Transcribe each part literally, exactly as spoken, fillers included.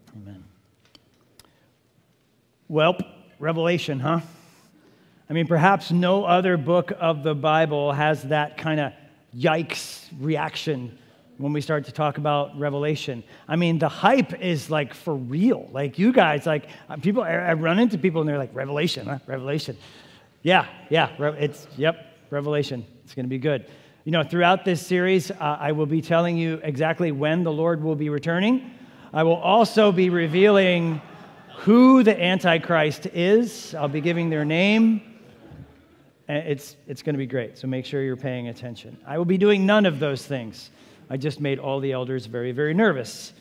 Amen. Well, Revelation, huh? I mean, perhaps no other book of the Bible has that kind of yikes reaction when we start to talk about Revelation. I mean, the hype is like for real. Like you guys, like people, I run into people and they're like, Revelation, huh? Revelation. Yeah, yeah, it's, yep, Revelation. It's going to be good. You know, throughout this series, uh, I will be telling you exactly when the Lord will be returning. I will also be revealing who the Antichrist is. I'll be giving their name. It's, it's going to be great, so make sure you're paying attention. I will be doing none of those things. I just made all the elders very, very nervous.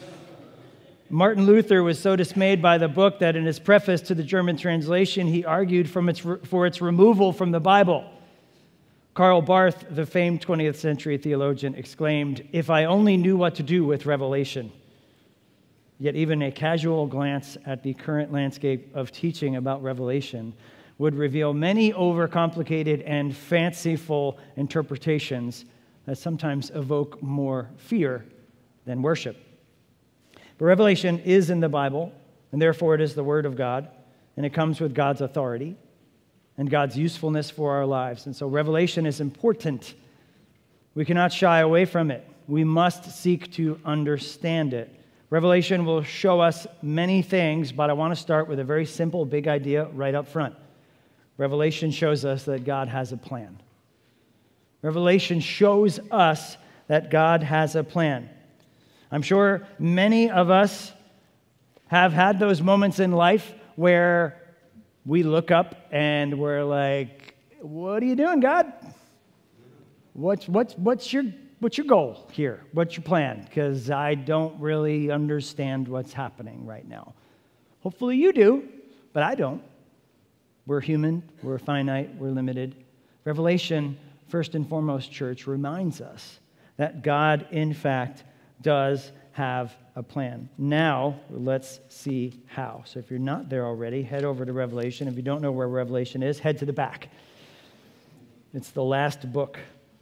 Martin Luther was so dismayed by the book that in his preface to the German translation, he argued from its, for its removal from the Bible. Karl Barth, the famed twentieth century theologian, exclaimed, "If I only knew what to do with Revelation." Yet even a casual glance at the current landscape of teaching about Revelation would reveal many overcomplicated and fanciful interpretations that sometimes evoke more fear than worship. But Revelation is in the Bible, and therefore it is the Word of God, and it comes with God's authority and God's usefulness for our lives. And so Revelation is important. We cannot shy away from it. We must seek to understand it. Revelation will show us many things, but I want to start with a very simple, big idea right up front. Revelation shows us that God has a plan. Revelation shows us that God has a plan. I'm sure many of us have had those moments in life where we look up and we're like, what are you doing, God? What's, what's, what's, your, what's your goal here? What's your plan? Because I don't really understand what's happening right now. Hopefully you do, but I don't. We're human, we're finite, we're limited. Revelation, first and foremost, church, reminds us that God, in fact, does have a plan. Now, let's see how. So if you're not there already, head over to Revelation. If you don't know where Revelation is, head to the back. It's the last book.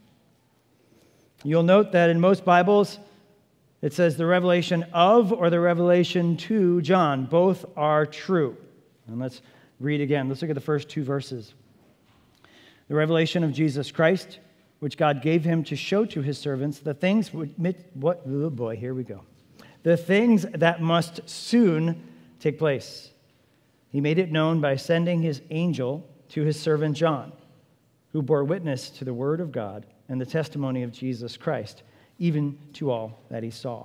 You'll note that in most Bibles, it says the revelation of or the revelation to John. Both are true. And let's read again. Let's look at the first two verses. The revelation of Jesus Christ, which God gave him to show to his servants the things what oh boy, here we go. The things that must soon take place. He made it known by sending his angel to his servant John, who bore witness to the word of God and the testimony of Jesus Christ, even to all that he saw.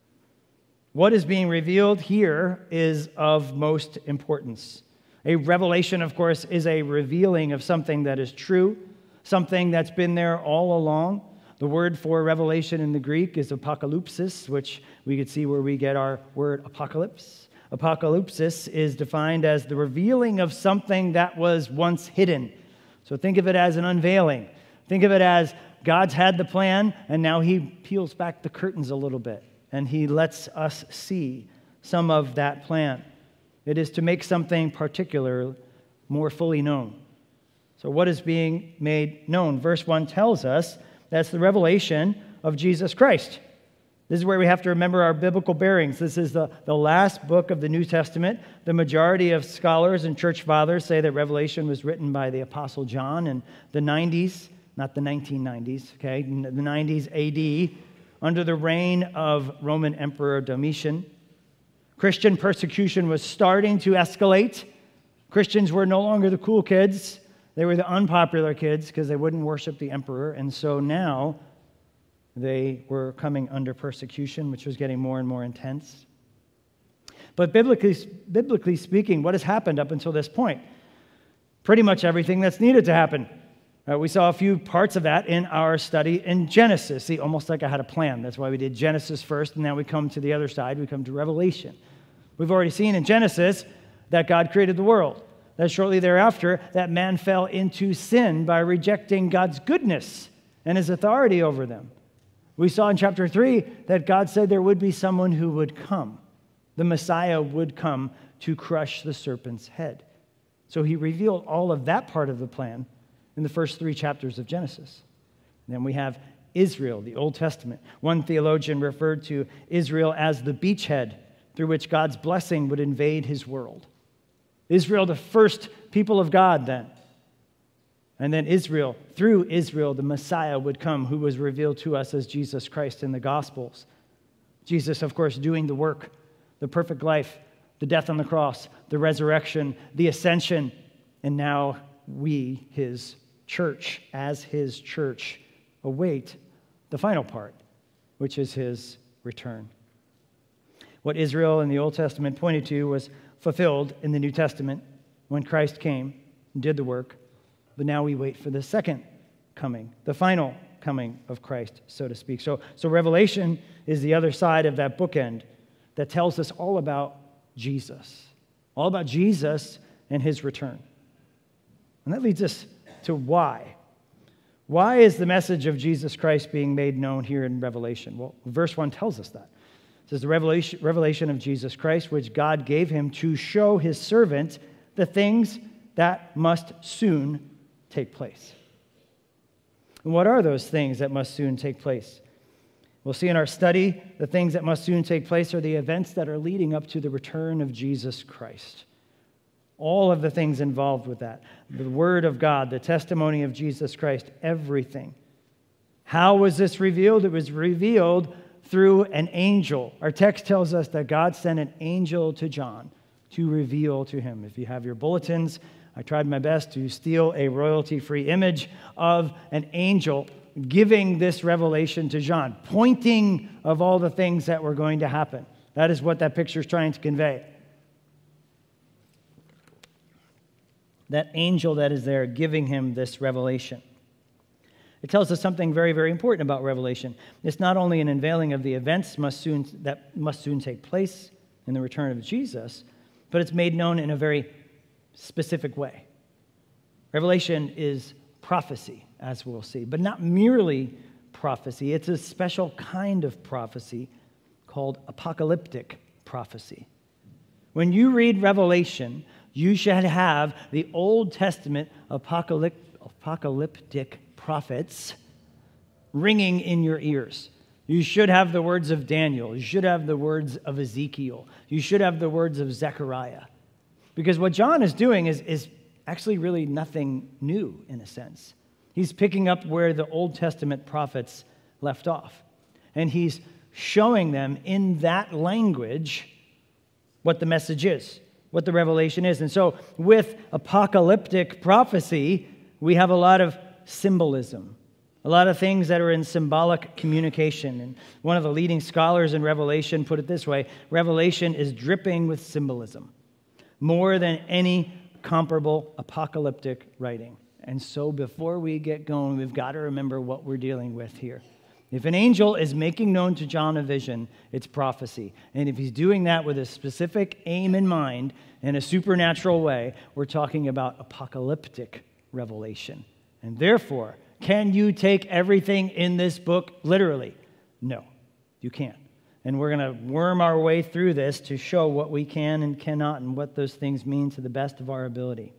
What is being revealed here is of most importance. A revelation, of course, is a revealing of something that is true, something that's been there all along. The word for revelation in the Greek is apocalypsis, which we could see where we get our word apocalypse. Apocalypsis is defined as the revealing of something that was once hidden. So think of it as an unveiling. Think of it as God's had the plan, and now he peels back the curtains a little bit, and he lets us see some of that plan. It is to make something particular more fully known. So what is being made known? Verse one tells us that's the revelation of Jesus Christ. This is where we have to remember our biblical bearings. This is the, the last book of the New Testament. The majority of scholars and church fathers say that Revelation was written by the Apostle John in the nineties, not the nineteen nineties, okay, the nineties A D, under the reign of Roman Emperor Domitian. Christian persecution was starting to escalate. Christians were no longer the cool kids. They were the unpopular kids because they wouldn't worship the emperor. And so now they were coming under persecution, which was getting more and more intense. But biblically, biblically speaking, what has happened up until this point? Pretty much everything that's needed to happen. Uh, we saw a few parts of that in our study in Genesis. See, almost like I had a plan. That's why we did Genesis first, and now we come to the other side. We come to Revelation. We've already seen in Genesis that God created the world. That shortly thereafter, that man fell into sin by rejecting God's goodness and his authority over them. We saw in chapter three that God said there would be someone who would come. The Messiah would come to crush the serpent's head. So he revealed all of that part of the plan in the first three chapters of Genesis. And then we have Israel, the Old Testament. One theologian referred to Israel as the beachhead through which God's blessing would invade his world. Israel, the first people of God then. And then Israel, through Israel, the Messiah would come, who was revealed to us as Jesus Christ in the Gospels. Jesus, of course, doing the work, the perfect life, the death on the cross, the resurrection, the ascension, and now we, his church, as his church, await the final part, which is his return. What Israel in the Old Testament pointed to was fulfilled in the New Testament when Christ came and did the work. But now we wait for the second coming, the final coming of Christ, so to speak. So, so Revelation is the other side of that bookend that tells us all about Jesus, all about Jesus and his return. And that leads us to why. Why is the message of Jesus Christ being made known here in Revelation? Well, verse one tells us that. It says, the revelation, revelation of Jesus Christ, which God gave him to show his servant the things that must soon take place. And what are those things that must soon take place? We'll see in our study the things that must soon take place are the events that are leading up to the return of Jesus Christ. All of the things involved with that. The Word of God, the testimony of Jesus Christ, everything. How was this revealed? It was revealed through an angel. Our text tells us that God sent an angel to John to reveal to him. If you have your bulletins, I tried my best to steal a royalty-free image of an angel giving this revelation to John, pointing of all the things that were going to happen. That is what that picture is trying to convey. That angel that is there giving him this revelation. It tells us something very, very important about Revelation. It's not only an unveiling of the events must soon, that must soon take place in the return of Jesus, but it's made known in a very specific way. Revelation is prophecy, as we'll see, but not merely prophecy. It's a special kind of prophecy called apocalyptic prophecy. When you read Revelation, you should have the Old Testament apocalyptic prophets ringing in your ears. You should have the words of Daniel. You should have the words of Ezekiel. You should have the words of Zechariah. Because what John is doing is, is actually really nothing new in a sense. He's picking up where the Old Testament prophets left off. And he's showing them in that language what the message is, what the revelation is. And so with apocalyptic prophecy, we have a lot of symbolism, a lot of things that are in symbolic communication. And one of the leading scholars in Revelation put it this way: Revelation is dripping with symbolism, more than any comparable apocalyptic writing. And so before we get going, we've got to remember what we're dealing with here. If an angel is making known to John a vision, it's prophecy. And if he's doing that with a specific aim in mind, in a supernatural way, we're talking about apocalyptic revelation. And therefore, can you take everything in this book literally? No, you can't. And we're going to worm our way through this to show what we can and cannot and what those things mean to the best of our ability.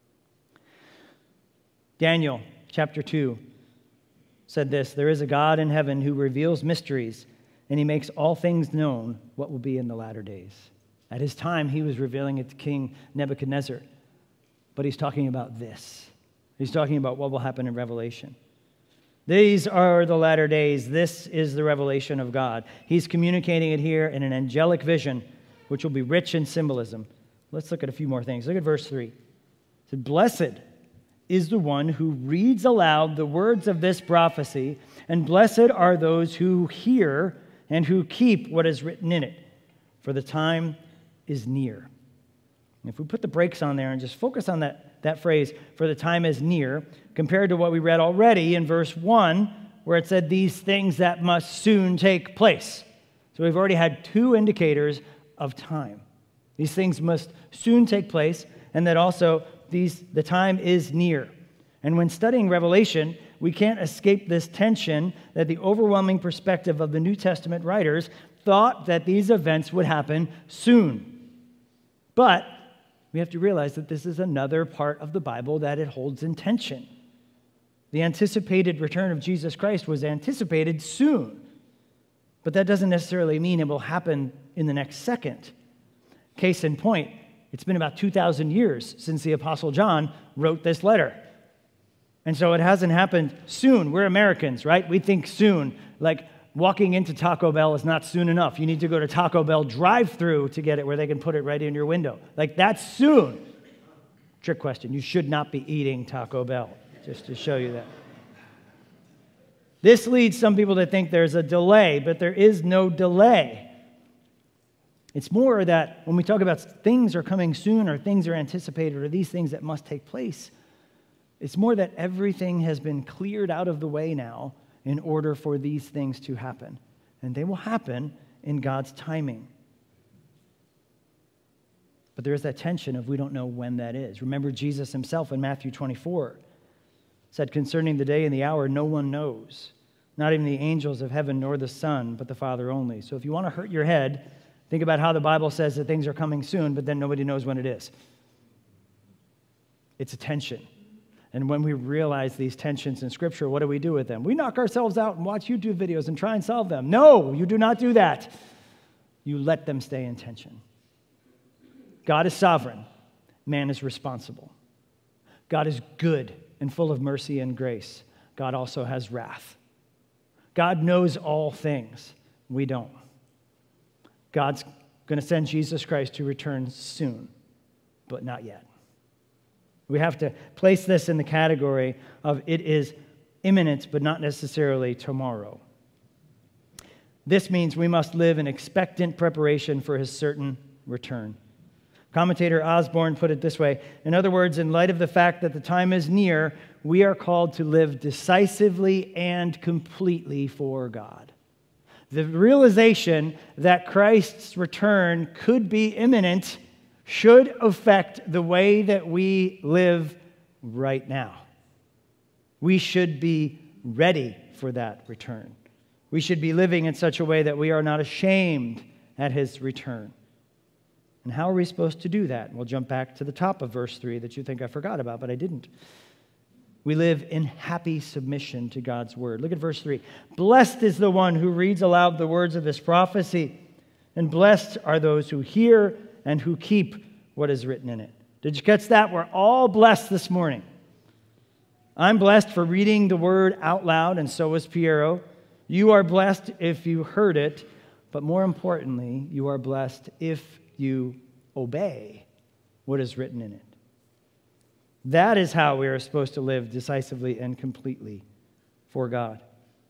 Daniel chapter two said this: there is a God in heaven who reveals mysteries, and he makes all things known what will be in the latter days. At his time, he was revealing it to King Nebuchadnezzar. But he's talking about this. He's talking about what will happen in Revelation. These are the latter days. This is the revelation of God. He's communicating it here in an angelic vision, which will be rich in symbolism. Let's look at a few more things. Look at verse three. It said, blessed is the one who reads aloud the words of this prophecy, and blessed are those who hear and who keep what is written in it, for the time is near. And if we put the brakes on there and just focus on that, that phrase, for the time is near, compared to what we read already in verse one, where it said these things that must soon take place. So we've already had two indicators of time. These things must soon take place, and that also these the time is near. And when studying Revelation, we can't escape this tension that the overwhelming perspective of the New Testament writers thought that these events would happen soon. But we have to realize that this is another part of the Bible that it holds in tension. The anticipated return of Jesus Christ was anticipated soon. But that doesn't necessarily mean it will happen in the next second. Case in point, it's been about two thousand years since the Apostle John wrote this letter. And so it hasn't happened soon. We're Americans, right? We think soon. Like walking into Taco Bell is not soon enough. You need to go to Taco Bell drive-thru to get it where they can put it right in your window. Like that's soon. Trick question. You should not be eating Taco Bell, just to show you that. This leads some people to think there's a delay, but there is no delay. It's more that when we talk about things are coming soon or things are anticipated or these things that must take place, it's more that everything has been cleared out of the way now in order for these things to happen. And they will happen in God's timing. But there is that tension of we don't know when that is. Remember Jesus himself in Matthew twenty-four said concerning the day and the hour, no one knows, not even the angels of heaven nor the Son, but the Father only. So if you want to hurt your head, think about how the Bible says that things are coming soon, but then nobody knows when it is. It's a tension. And when we realize these tensions in Scripture, what do we do with them? We knock ourselves out and watch YouTube videos and try and solve them. No, you do not do that. You let them stay in tension. God is sovereign. Man is responsible. God is good and full of mercy and grace. God also has wrath. God knows all things. We don't. God's going to send Jesus Christ to return soon, but not yet. We have to place this in the category of it is imminent, but not necessarily tomorrow. This means we must live in expectant preparation for his certain return. Commentator Osborne put it this way. In other words, in light of the fact that the time is near, we are called to live decisively and completely for God. The realization that Christ's return could be imminent should affect the way that we live right now. We should be ready for that return. We should be living in such a way that we are not ashamed at his return. And how are we supposed to do that? We'll jump back to the top of verse three that you think I forgot about, but I didn't. We live in happy submission to God's word. Look at verse three. Blessed is the one who reads aloud the words of this prophecy, and blessed are those who hear and who keep what is written in it. Did you catch that? We're all blessed this morning. I'm blessed for reading the word out loud, and so is Piero. You are blessed if you heard it, but more importantly, you are blessed if you obey what is written in it. That is how we are supposed to live decisively and completely for God.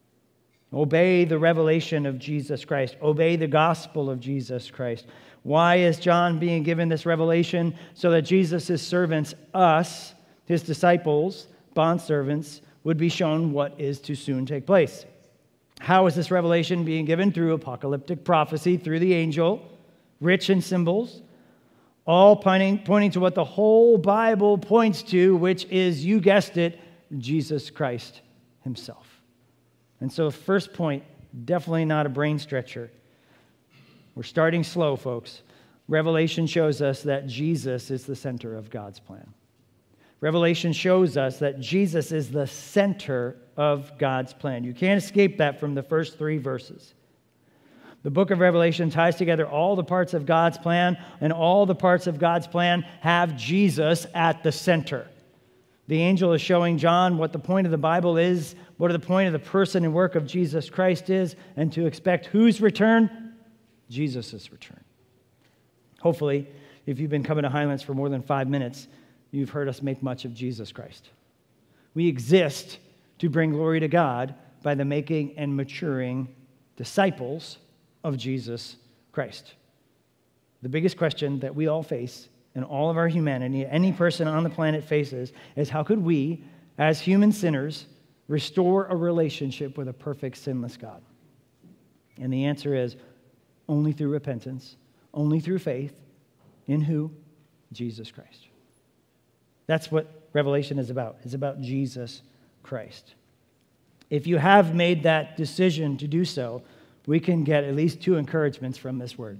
Obey the revelation of Jesus Christ. Obey the gospel of Jesus Christ. Why is John being given this revelation? So that Jesus' servants, us, his disciples, bondservants, would be shown what is to soon take place. How is this revelation being given? Through apocalyptic prophecy, through the angel, rich in symbols, all pointing, pointing to what the whole Bible points to, which is, you guessed it, Jesus Christ himself. And so first point, definitely not a brain stretcher. We're starting slow, folks. Revelation shows us that Jesus is the center of God's plan. Revelation shows us that Jesus is the center of God's plan. You can't escape that from the first three verses. The book of Revelation ties together all the parts of God's plan, and all the parts of God's plan have Jesus at the center. The angel is showing John what the point of the Bible is, what the point of the person and work of Jesus Christ is, and to expect whose return? Jesus' return. Hopefully, if you've been coming to Highlands for more than five minutes, you've heard us make much of Jesus Christ. We exist to bring glory to God by the making and maturing disciples of Jesus Christ. The biggest question that we all face in all of our humanity, any person on the planet faces, is how could we, as human sinners, restore a relationship with a perfect, sinless God? And the answer is only through repentance, only through faith in who? Jesus Christ. That's what Revelation is about. It's about Jesus Christ. If you have made that decision to do so, we can get at least two encouragements from this word.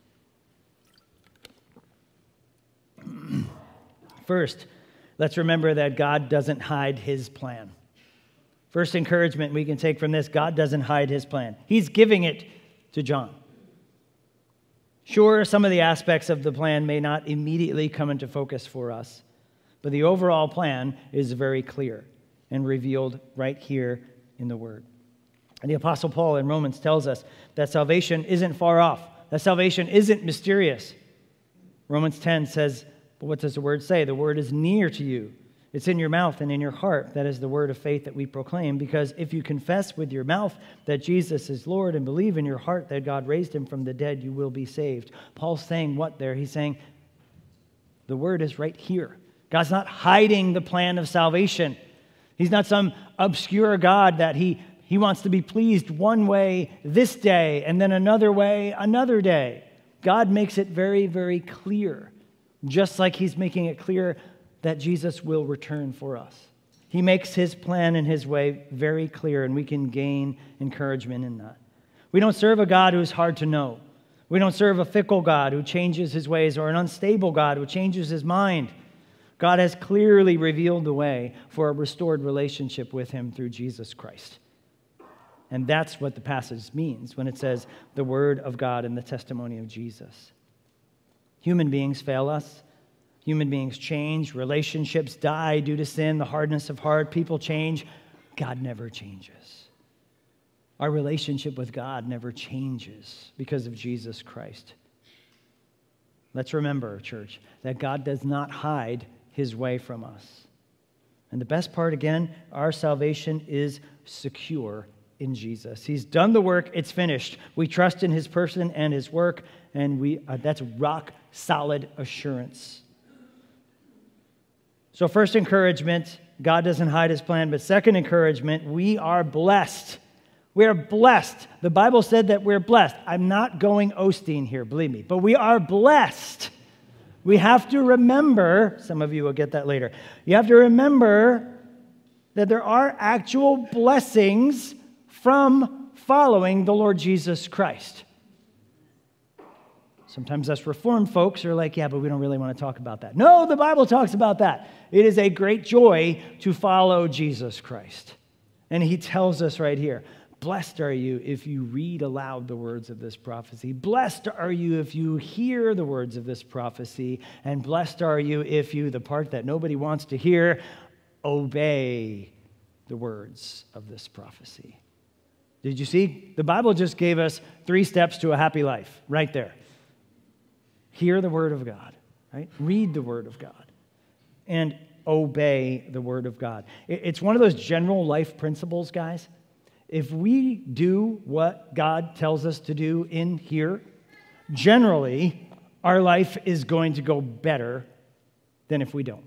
First, let's remember that God doesn't hide his plan. First encouragement we can take from this, God doesn't hide his plan. He's giving it to John. Sure, some of the aspects of the plan may not immediately come into focus for us, but the overall plan is very clear and revealed right here in the Word. And the Apostle Paul in Romans tells us that salvation isn't far off, that salvation isn't mysterious. Romans ten says, but what does the Word say? The Word is near to you. It's in your mouth and in your heart. That is the word of faith that we proclaim, because if you confess with your mouth that Jesus is Lord and believe in your heart that God raised him from the dead, you will be saved. Paul's saying what there? He's saying the word is right here. God's not hiding the plan of salvation. He's not some obscure God that he, he wants to be pleased one way this day and then another way another day. God makes it very, very clear, just like he's making it clear that Jesus will return for us. He makes his plan and his way very clear, and we can gain encouragement in that. We don't serve a God who's hard to know. We don't serve a fickle God who changes his ways, or an unstable God who changes his mind. God has clearly revealed the way for a restored relationship with him through Jesus Christ. And that's what the passage means when it says the word of God and the testimony of Jesus. Human beings fail us. Human beings change. Relationships die due to sin, the hardness of heart. People change. God never changes. Our relationship with God never changes because of Jesus Christ. Let's remember, church, that God does not hide his way from us. And the best part, again, our salvation is secure in Jesus. He's done the work. It's finished. We trust in his person and his work, and we uh, that's rock solid assurance. So first encouragement, God doesn't hide his plan. But second encouragement, we are blessed. We are blessed. The Bible said that we're blessed. I'm not going Osteen here, believe me. But we are blessed. We have to remember, some of you will get that later. You have to remember that there are actual blessings from following the Lord Jesus Christ. Sometimes us Reformed folks are like, yeah, but we don't really want to talk about that. No, the Bible talks about that. It is a great joy to follow Jesus Christ. And he tells us right here, blessed are you if you read aloud the words of this prophecy. Blessed are you if you hear the words of this prophecy. And blessed are you if you, the part that nobody wants to hear, obey the words of this prophecy. Did you see? The Bible just gave us three steps to a happy life right there. Hear the word of God, right? Read the word of God and obey the word of God. It's one of those general life principles, guys. If we do what God tells us to do in here, generally, our life is going to go better than if we don't.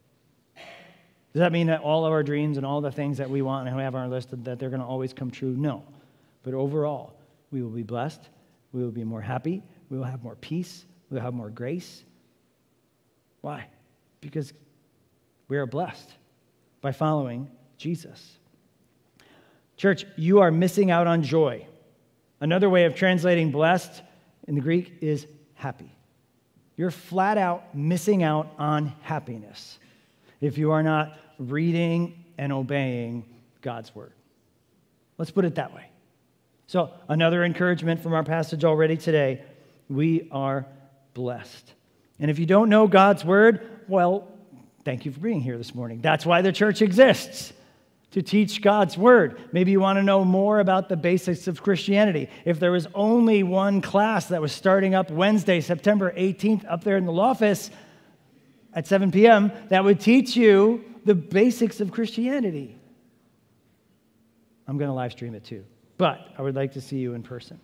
Does that mean that all of our dreams and all the things that we want and have on our list, that they're going to always come true? No. But overall, we will be blessed. We will be more happy. We will have more peace. We'll have more grace. Why? Because we are blessed by following Jesus. Church, you are missing out on joy. Another way of translating blessed in the Greek is happy. You're flat out missing out on happiness if you are not reading and obeying God's word. Let's put it that way. So, another encouragement from our passage already today, we are blessed. And if you don't know God's word, well, thank you for being here this morning. That's why the church exists, to teach God's word. Maybe you want to know more about the basics of Christianity. If there was only one class that was starting up Wednesday, September eighteenth, up there in the law office at seven p.m., that would teach you the basics of Christianity. I'm going to live stream it too, but I would like to see you in person.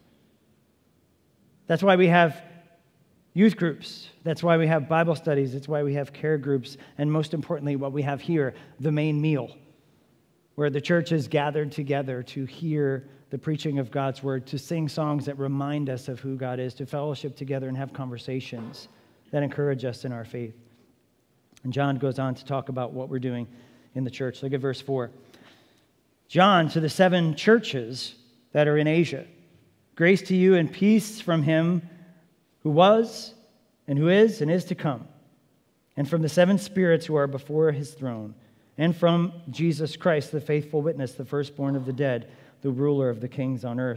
That's why we have youth groups. That's why we have Bible studies. That's why we have care groups. And most importantly, what we have here, the main meal, where the church is gathered together to hear the preaching of God's word, to sing songs that remind us of who God is, to fellowship together and have conversations that encourage us in our faith. And John goes on to talk about what we're doing in the church. Look at verse four. John, to the seven churches that are in Asia, grace to you and peace from him who was and who is and is to come, and from the seven spirits who are before his throne, and from Jesus Christ, the faithful witness, the firstborn of the dead, the ruler of the kings on earth.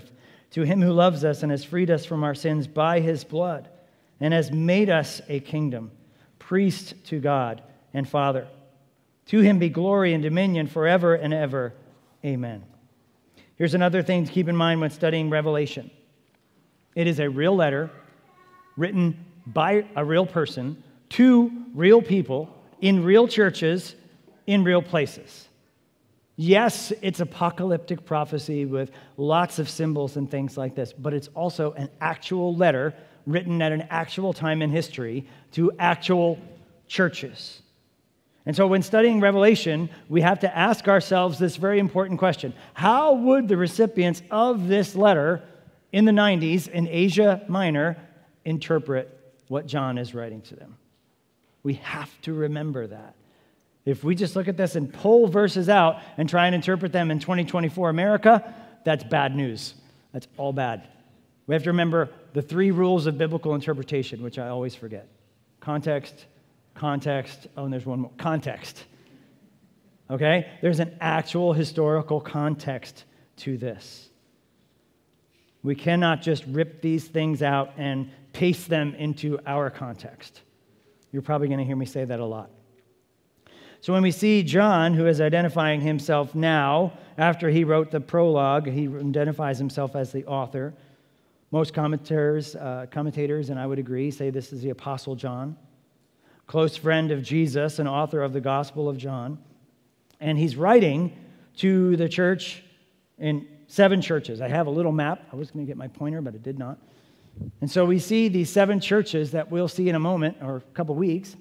To him who loves us and has freed us from our sins by his blood and has made us a kingdom, priest to God and Father. To him be glory and dominion forever and ever. Amen. Here's another thing to keep in mind when studying Revelation. It is a real letter written by a real person to real people in real churches in real places. Yes, it's apocalyptic prophecy with lots of symbols and things like this, but it's also an actual letter written at an actual time in history to actual churches. And so when studying Revelation, we have to ask ourselves this very important question. How would the recipients of this letter in the nineties in Asia Minor interpret what John is writing to them? We have to remember that. If we just look at this and pull verses out and try and interpret them in twenty twenty-four America, that's bad news. That's all bad. We have to remember the three rules of biblical interpretation, which I always forget. Context, context, oh, and there's one more. Context. Okay? There's an actual historical context to this. We cannot just rip these things out and paste them into our context. You're probably going to hear me say that a lot. So when we see John, who is identifying himself now, after he wrote the prologue, he identifies himself as the author. Most commentators, uh, commentators, and I would agree, say this is the Apostle John, close friend of Jesus and author of the Gospel of John. And he's writing to the church in seven churches. I have a little map. I was going to get my pointer, but I did not. And so we see these seven churches that we'll see in a moment, or a couple weeks.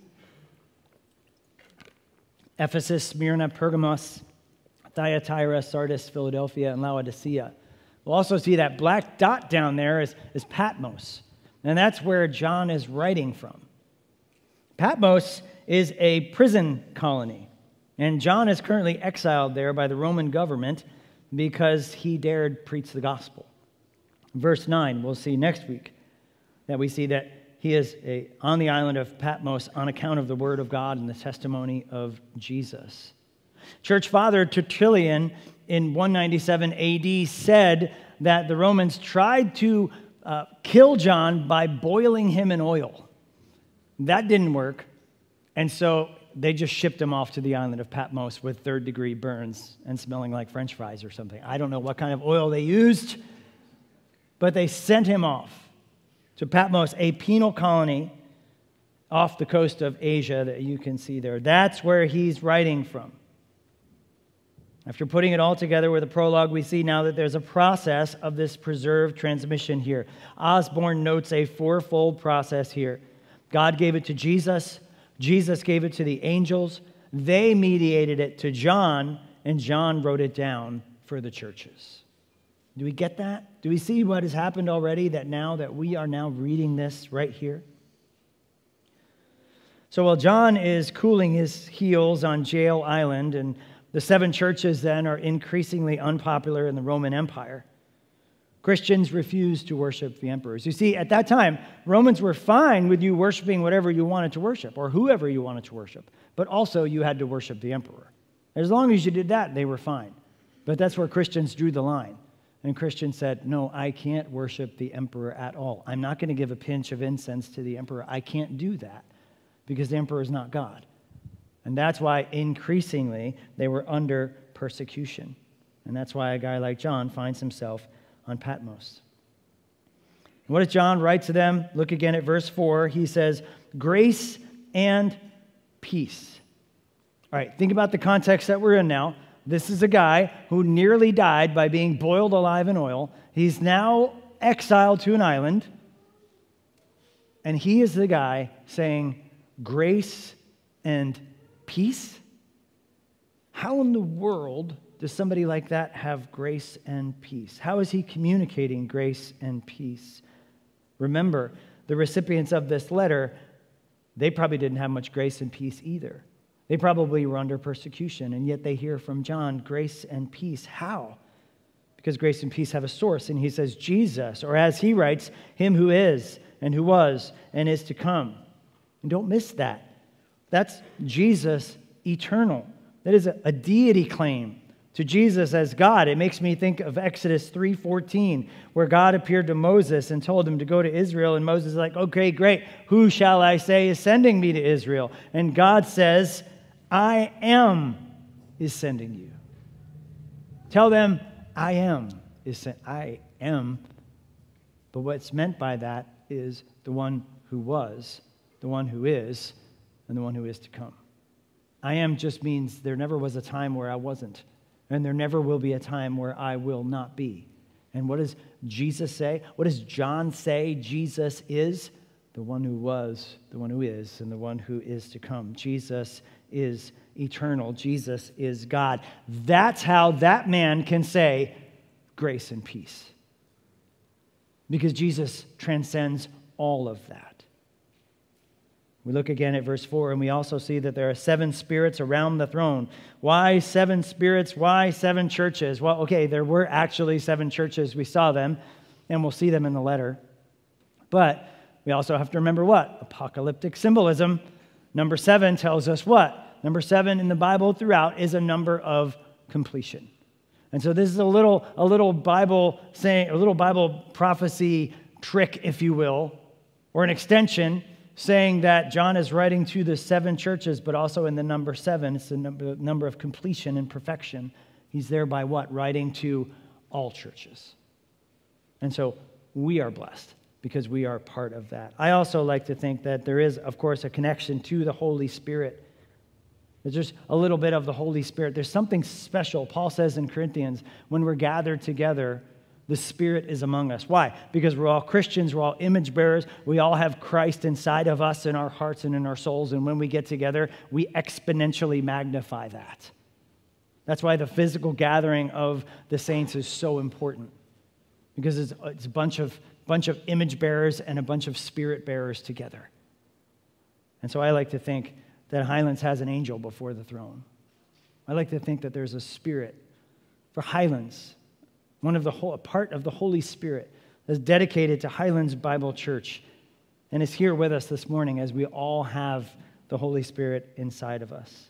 Ephesus, Smyrna, Pergamos, Thyatira, Sardis, Philadelphia, and Laodicea. We'll also see that black dot down there is, is Patmos. And that's where John is writing from. Patmos is a prison colony. And John is currently exiled there by the Roman government because he dared preach the gospel. Verse nine, we'll see next week that we see that he is a, on the island of Patmos on account of the word of God and the testimony of Jesus. Church Father Tertullian in one ninety-seven A D said that the Romans tried to uh, kill John by boiling him in oil. That didn't work, and so they just shipped him off to the island of Patmos with third-degree burns and smelling like French fries or something. I don't know what kind of oil they used, but they sent him off to Patmos, a penal colony off the coast of Asia that you can see there. That's where he's writing from. After putting it all together with a prologue, we see now that there's a process of this preserved transmission here. Osborne notes a fourfold process here. God gave it to Jesus. Jesus gave it to the angels. They mediated it to John, and John wrote it down for the churches. Do we get that? Do we see what has happened already, that now that we are now reading this right here? So while John is cooling his heels on Jail Island, and the seven churches then are increasingly unpopular in the Roman Empire, Christians refused to worship the emperors. You see, at that time, Romans were fine with you worshiping whatever you wanted to worship, or whoever you wanted to worship, but also you had to worship the emperor. As long as you did that, they were fine. But that's where Christians drew the line. And Christians said, no, I can't worship the emperor at all. I'm not going to give a pinch of incense to the emperor. I can't do that because the emperor is not God. And that's why increasingly they were under persecution. And that's why a guy like John finds himself on Patmos. And what does John write to them? Look again at verse four. He says, grace and peace. All right, think about the context that we're in now. This is a guy who nearly died by being boiled alive in oil. He's now exiled to an island. And he is the guy saying, grace and peace? How in the world does somebody like that have grace and peace? How is he communicating grace and peace? Remember, the recipients of this letter, they probably didn't have much grace and peace either. They probably were under persecution, and yet they hear from John, grace and peace. How? Because grace and peace have a source, and he says Jesus, or as he writes, him who is and who was and is to come. And don't miss that. That's Jesus eternal. That is a, a deity claim to Jesus as God. It makes me think of Exodus three fourteen, where God appeared to Moses and told him to go to Israel, and Moses is like, okay, great. Who shall I say is sending me to Israel? And God says, I am is sending you. Tell them, I am is sent. I am. But what's meant by that is the one who was, the one who is, and the one who is to come. I am just means there never was a time where I wasn't. And there never will be a time where I will not be. And what does Jesus say? What does John say Jesus is? The one who was, the one who is, and the one who is to come. Jesus is eternal. Jesus is God. That's how that man can say grace and peace. Because Jesus transcends all of that. We look again at verse four, and we also see that there are seven spirits around the throne. Why seven spirits? Why seven churches? Well, okay, there were actually seven churches. We saw them, and we'll see them in the letter. But we also have to remember what? Apocalyptic symbolism. Number seven tells us what? Number seven in the Bible throughout is a number of completion. And so this is a little, a little Bible saying, a little Bible prophecy trick, if you will, or an extension, saying that John is writing to the seven churches, but also in the number seven, it's the number, number of completion and perfection. He's thereby what? Writing to all churches. And so we are blessed because we are part of that. I also like to think that there is, of course, a connection to the Holy Spirit. There's just a little bit of the Holy Spirit. There's something special, Paul says in Corinthians, when we're gathered together, the Spirit is among us. Why? Because we're all Christians, we're all image bearers, we all have Christ inside of us in our hearts and in our souls, and when we get together, we exponentially magnify that. That's why the physical gathering of the saints is so important, because it's, it's a bunch of, bunch of image bearers and a bunch of Spirit bearers together. And so I like to think that Highlands has an angel before the throne. I like to think that there's a Spirit for Highlands, one of the whole, a part of the Holy Spirit that's dedicated to Highlands Bible Church and is here with us this morning as we all have the Holy Spirit inside of us.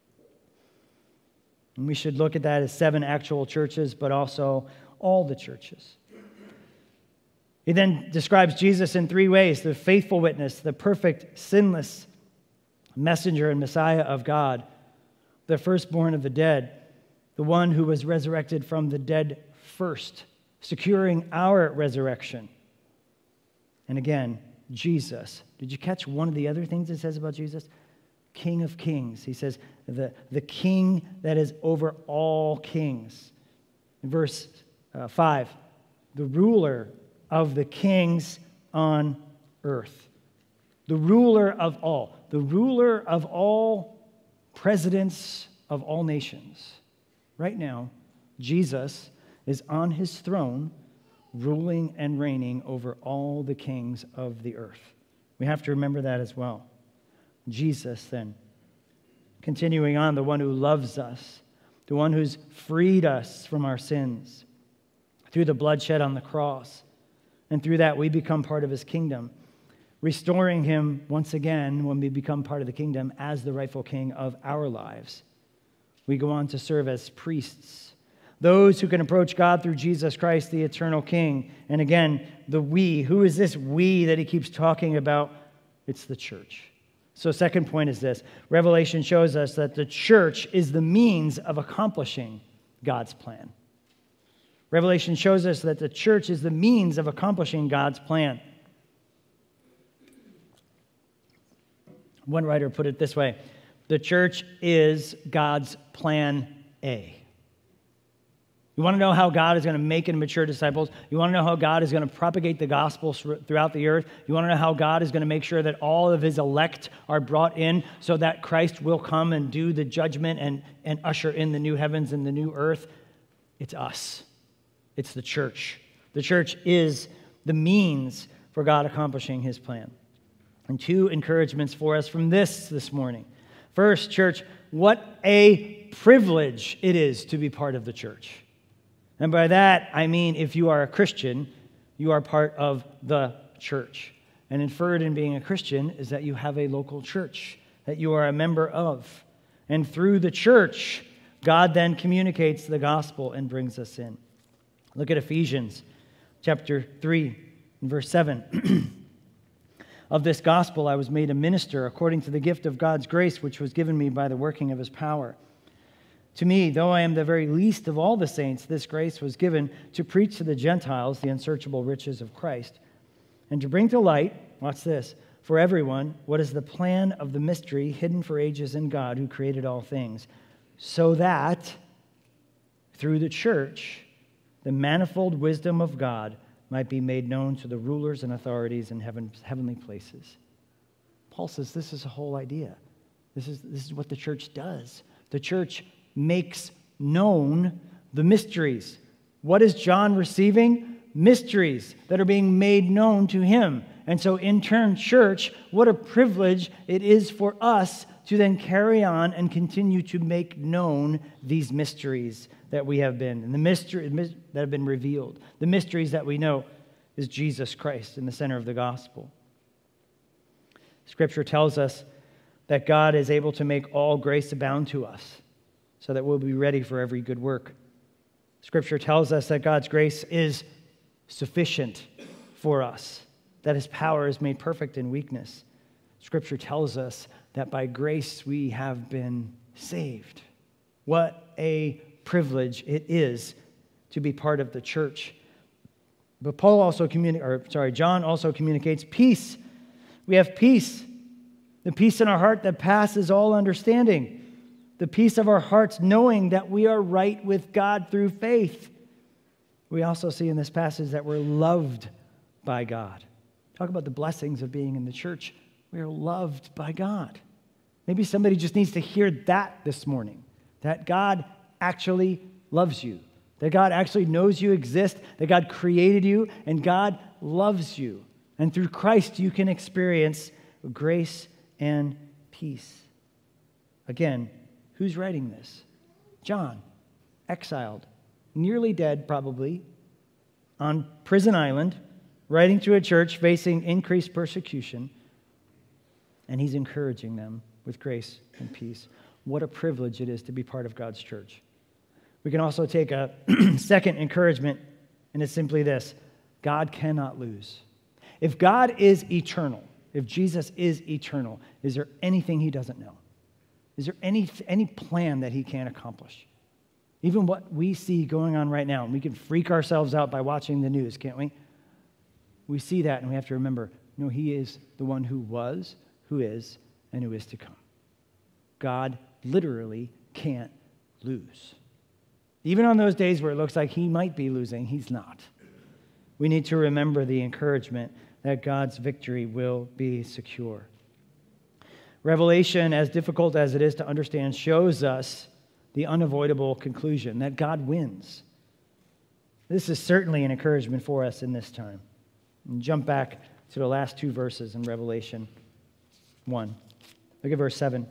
And we should look at that as seven actual churches, but also all the churches. He then describes Jesus in three ways: the faithful witness, the perfect, sinless messenger and Messiah of God, the firstborn of the dead, the one who was resurrected from the dead first, securing our resurrection. And again, Jesus. Did you catch one of the other things it says about Jesus? King of kings. He says, the, the king that is over all kings. In verse uh, five, the ruler of the kings on earth. The ruler of all. The ruler of all presidents of all nations. Right now, Jesus is on his throne, ruling and reigning over all the kings of the earth. We have to remember that as well. Jesus, then, continuing on, the one who loves us, the one who's freed us from our sins through the bloodshed on the cross. And through that, we become part of his kingdom, restoring him once again when we become part of the kingdom as the rightful king of our lives. We go on to serve as priests, those who can approach God through Jesus Christ, the eternal King. And again, the we. Who is this we that he keeps talking about? It's the church. So second point is this. Revelation shows us that the church is the means of accomplishing God's plan. Revelation shows us that the church is the means of accomplishing God's plan. One writer put it this way: the church is God's plan A. You want to know how God is going to make and mature disciples? You want to know how God is going to propagate the gospel throughout the earth? You want to know how God is going to make sure that all of his elect are brought in so that Christ will come and do the judgment and, and usher in the new heavens and the new earth? It's us. It's the church. The church is the means for God accomplishing his plan. And two encouragements for us from this this morning. First, church, what a privilege it is to be part of the church. And by that, I mean if you are a Christian, you are part of the church. And inferred in being a Christian is that you have a local church that you are a member of. And through the church, God then communicates the gospel and brings us in. Look at Ephesians chapter three and verse seven. Of this gospel I was made a minister according to the gift of God's grace, which was given me by the working of his power. To me, though I am the very least of all the saints, this grace was given to preach to the Gentiles the unsearchable riches of Christ, and to bring to light, watch this, for everyone, what is the plan of the mystery hidden for ages in God who created all things, so that through the church, the manifold wisdom of God might be made known to the rulers and authorities in heaven, heavenly places. Paul says this is the whole idea. This is, this is what the church does. The church makes known the mysteries. What is John receiving? Mysteries that are being made known to him. And so in turn, church, what a privilege it is for us to then carry on and continue to make known these mysteries that we have been, and the mysteries that have been revealed. The mysteries that we know is Jesus Christ in the center of the gospel. Scripture tells us that God is able to make all grace abound to us so that we'll be ready for every good work. Scripture tells us that God's grace is sufficient for us, that his power is made perfect in weakness. Scripture tells us that by grace we have been saved. What a privilege it is to be part of the church. But Paul also communi- or sorry, John also communicates peace. We have peace, the peace in our heart that passes all understanding, the peace of our hearts knowing that we are right with God through faith. We also see in this passage that we're loved by God. Talk about the blessings of being in the church. We are loved by God. Maybe somebody just needs to hear that this morning, that God actually loves you, that God actually knows you exist, that God created you, and God loves you. And through Christ, you can experience grace and peace. Again, who's writing this? John, exiled, nearly dead probably, on prison island, writing to a church facing increased persecution, and he's encouraging them with grace and peace. What a privilege it is to be part of God's church. We can also take a second encouragement, and it's simply this: God cannot lose. If God is eternal, if Jesus is eternal, is there anything he doesn't know? Is there any, any plan that he can't accomplish? Even what we see going on right now, and we can freak ourselves out by watching the news, can't we? We see that, and we have to remember, no, he is the one who was, who is, and who is to come. God literally can't lose. Even on those days where it looks like he might be losing, he's not. We need to remember the encouragement that God's victory will be secure. Revelation, as difficult as it is to understand, shows us the unavoidable conclusion that God wins. This is certainly an encouragement for us in this time. And jump back to the last two verses in Revelation one. Look at verse seven.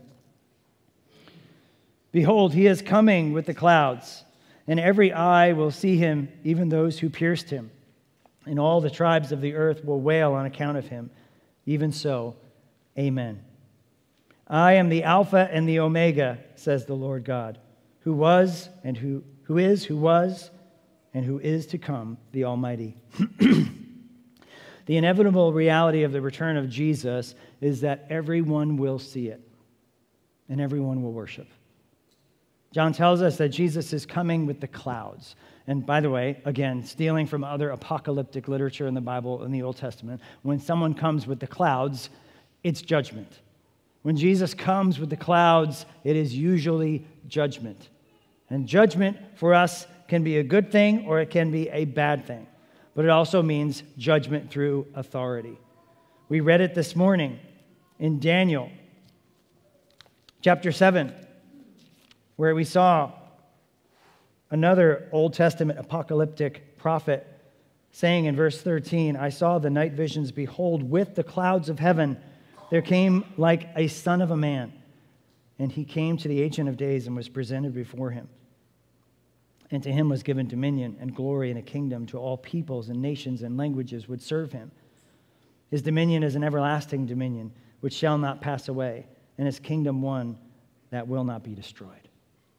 Behold, he is coming with the clouds, and every eye will see him, even those who pierced him. And all the tribes of the earth will wail on account of him. Even so, amen. I am the Alpha and the Omega, says the Lord God, who was and who, who is, who was, and who is to come, the Almighty. The inevitable reality of the return of Jesus is that everyone will see it, and everyone will worship. John tells us that Jesus is coming with the clouds. And by the way, again, stealing from other apocalyptic literature in the Bible in the Old Testament, when someone comes with the clouds, it's judgment. When Jesus comes with the clouds, it is usually judgment. And judgment for us can be a good thing or it can be a bad thing. But it also means judgment through authority. We read it this morning in Daniel chapter seven, where we saw another Old Testament apocalyptic prophet saying in verse thirteen, I saw the night visions, behold, with the clouds of heaven, there came like a son of a man. And he came to the Ancient of Days and was presented before him. And to him was given dominion and glory and a kingdom to all peoples and nations and languages would serve him. His dominion is an everlasting dominion which shall not pass away, and his kingdom one that will not be destroyed.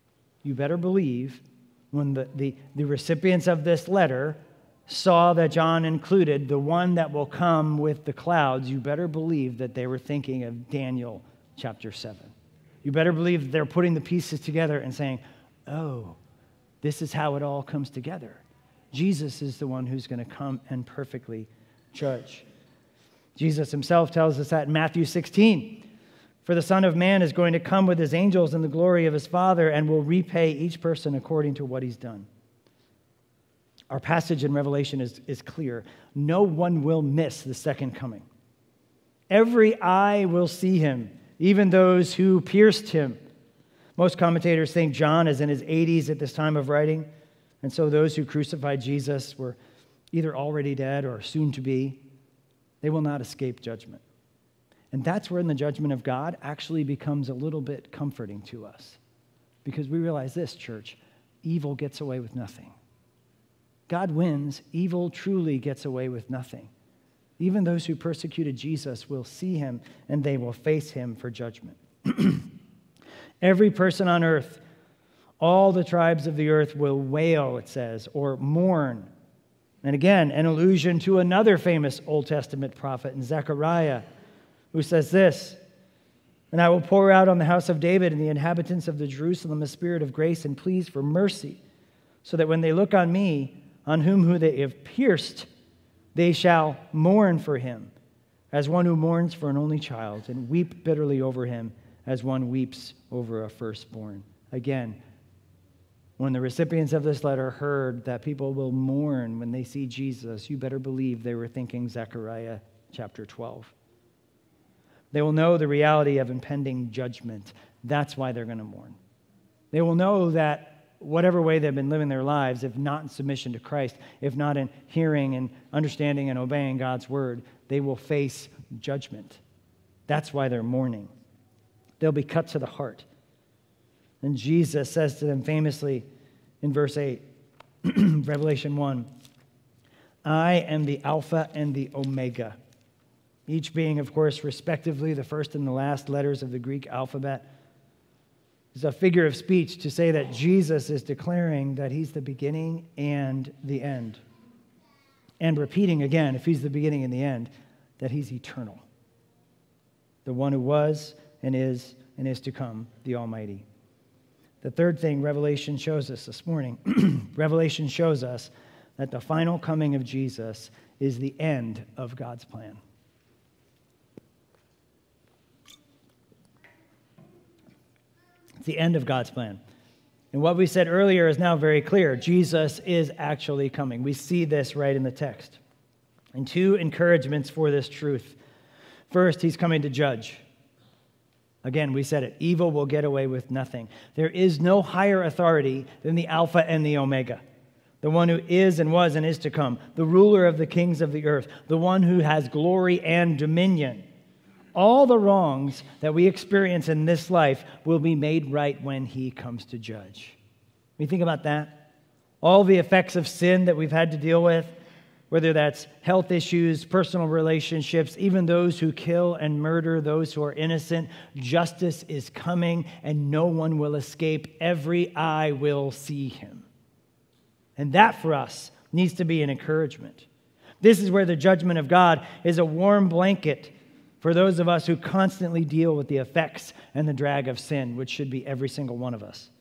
You better believe when the, the, the recipients of this letter saw that John included the one that will come with the clouds, you better believe that they were thinking of Daniel chapter seven. You better believe that they're putting the pieces together and saying, oh, this is how it all comes together. Jesus is the one who's going to come and perfectly judge. Jesus himself tells us that in Matthew sixteen. For the Son of Man is going to come with his angels in the glory of his Father and will repay each person according to what he's done. Our passage in Revelation is, is clear. No one will miss the second coming. Every eye will see him, even those who pierced him. Most commentators think John is in his eighties at this time of writing, and so those who crucified Jesus were either already dead or soon to be. They will not escape judgment. And that's when the judgment of God actually becomes a little bit comforting to us. Because we realize this, church, evil gets away with nothing. God wins, evil truly gets away with nothing. Even those who persecuted Jesus will see him and they will face him for judgment. Every person on earth, all the tribes of the earth will wail, it says, or mourn. And again, an allusion to another famous Old Testament prophet in Zechariah, who says this, and I will pour out on the house of David and the inhabitants of the Jerusalem a spirit of grace and pleas for mercy, so that when they look on me, on whom who they have pierced, they shall mourn for him, as one who mourns for an only child, and weep bitterly over him, as one weeps over a firstborn. Again, when the recipients of this letter heard that people will mourn when they see Jesus, you better believe they were thinking Zechariah chapter twelve. They will know the reality of impending judgment. That's why they're going to mourn. They will know that whatever way they've been living their lives, if not in submission to Christ, if not in hearing and understanding and obeying God's word, they will face judgment. That's why they're mourning. They'll be cut to the heart. And Jesus says to them famously in verse eight, Revelation one, I am the Alpha and the Omega. Each being, of course, respectively the first and the last letters of the Greek alphabet. It's a figure of speech to say that Jesus is declaring that he's the beginning and the end. And repeating again, if he's the beginning and the end, that he's eternal. The one who was and is and is to come, the Almighty. The third thing Revelation shows us this morning, Revelation shows us that the final coming of Jesus is the end of God's plan. It's the end of God's plan. And what we said earlier is now very clear. Jesus is actually coming. We see this right in the text. And two encouragements for this truth. First, he's coming to judge. Again, we said it. Evil will get away with nothing. There is no higher authority than the Alpha and the Omega. The one who is and was and is to come. The ruler of the kings of the earth. The one who has glory and dominion. All the wrongs that we experience in this life will be made right when he comes to judge. When you think about that, all the effects of sin that we've had to deal with, whether that's health issues, personal relationships, even those who kill and murder those who are innocent, justice is coming and no one will escape. Every eye will see him. And that for us needs to be an encouragement. This is where the judgment of God is a warm blanket for those of us who constantly deal with the effects and the drag of sin, which should be every single one of us.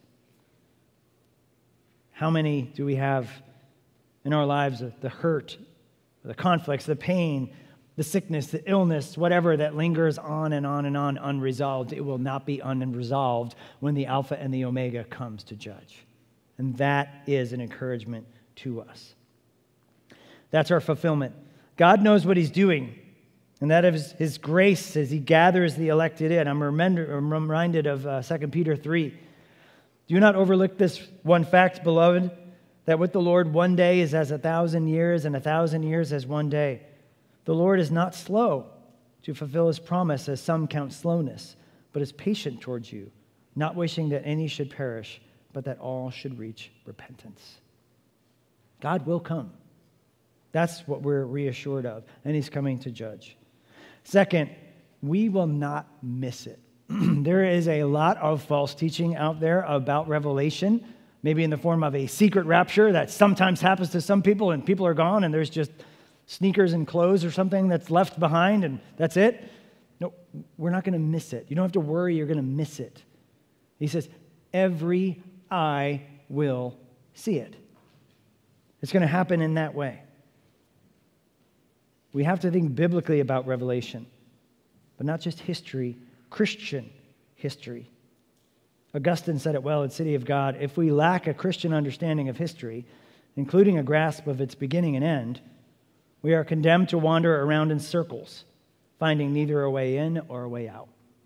How many do we have in our lives, the hurt, the conflicts, the pain, the sickness, the illness, whatever that lingers on and on and on unresolved? It will not be unresolved when the Alpha and the Omega comes to judge. And that is an encouragement to us. That's our fulfillment. God knows what he's doing. And that is his grace as he gathers the elected in. I'm reminded of uh, Second Peter three. Do not overlook this one fact, beloved, that with the Lord one day is as a thousand years, and a thousand years as one day. The Lord is not slow to fulfill his promise, as some count slowness, but is patient towards you, not wishing that any should perish, but that all should reach repentance. God will come. That's what we're reassured of, and he's coming to judge. Second, we will not miss it. there is a lot of false teaching out there about Revelation, maybe in the form of a secret rapture that sometimes happens to some people and people are gone and there's just sneakers and clothes or something that's left behind and that's it. No, we're not going to miss it. You don't have to worry you're going to miss it. He says, every eye will see it. It's going to happen in that way. We have to think biblically about Revelation, but not just history, Christian history. Augustine said it well in City of God, if we lack a Christian understanding of history, including a grasp of its beginning and end, we are condemned to wander around in circles, finding neither a way in or a way out.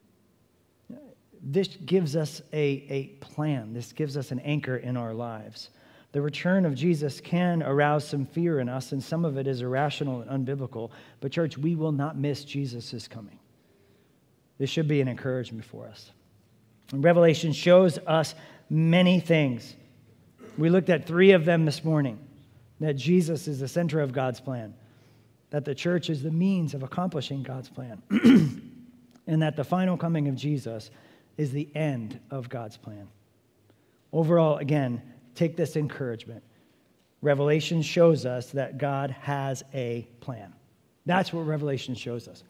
This gives us a, a plan. This gives us an anchor in our lives. The return of Jesus can arouse some fear in us, and some of it is irrational and unbiblical. But church, we will not miss Jesus' coming. This should be an encouragement for us. And Revelation shows us many things. We looked at three of them this morning. That Jesus is the center of God's plan. That the church is the means of accomplishing God's plan. And that the final coming of Jesus is the end of God's plan. Overall, again, take this encouragement. Revelation shows us that God has a plan. That's what Revelation shows us.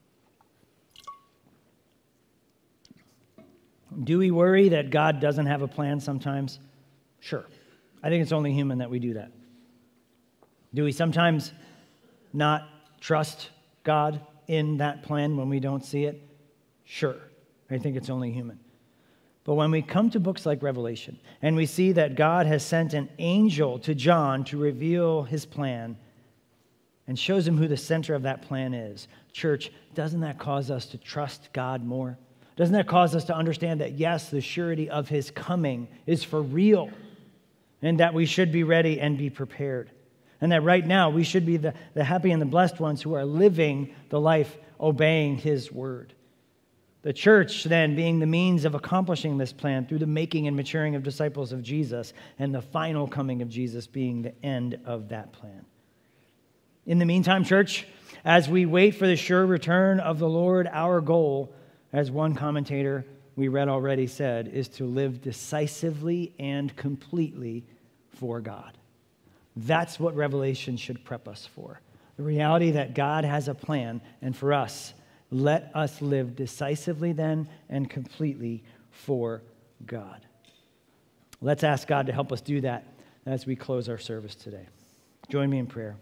Do we worry that God doesn't have a plan sometimes? Sure. I think it's only human that we do that. Do we sometimes not trust God in that plan when we don't see it? Sure. I think it's only human. But when we come to books like Revelation and we see that God has sent an angel to John to reveal his plan and shows him who the center of that plan is, church, doesn't that cause us to trust God more? Doesn't that cause us to understand that, yes, the surety of his coming is for real and that we should be ready and be prepared? And that right now we should be the, the happy and the blessed ones who are living the life obeying his word. The church, then, being the means of accomplishing this plan through the making and maturing of disciples of Jesus, and the final coming of Jesus being the end of that plan. In the meantime, church, as we wait for the sure return of the Lord, our goal, as one commentator we read already said, is to live decisively and completely for God. That's what Revelation should prep us for. The reality that God has a plan, and for us, let us live decisively then and completely for God. Let's ask God to help us do that as we close our service today. Join me in prayer.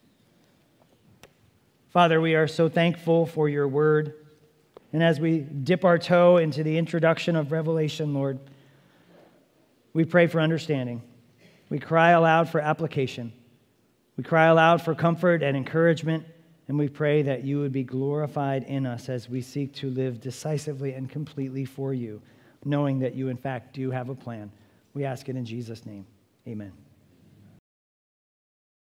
Father, we are so thankful for your word. And as we dip our toe into the introduction of Revelation, Lord, we pray for understanding. We cry aloud for application. We cry aloud for comfort and encouragement. And we pray that you would be glorified in us as we seek to live decisively and completely for you, knowing that you, in fact, do have a plan. We ask it in Jesus' name. Amen.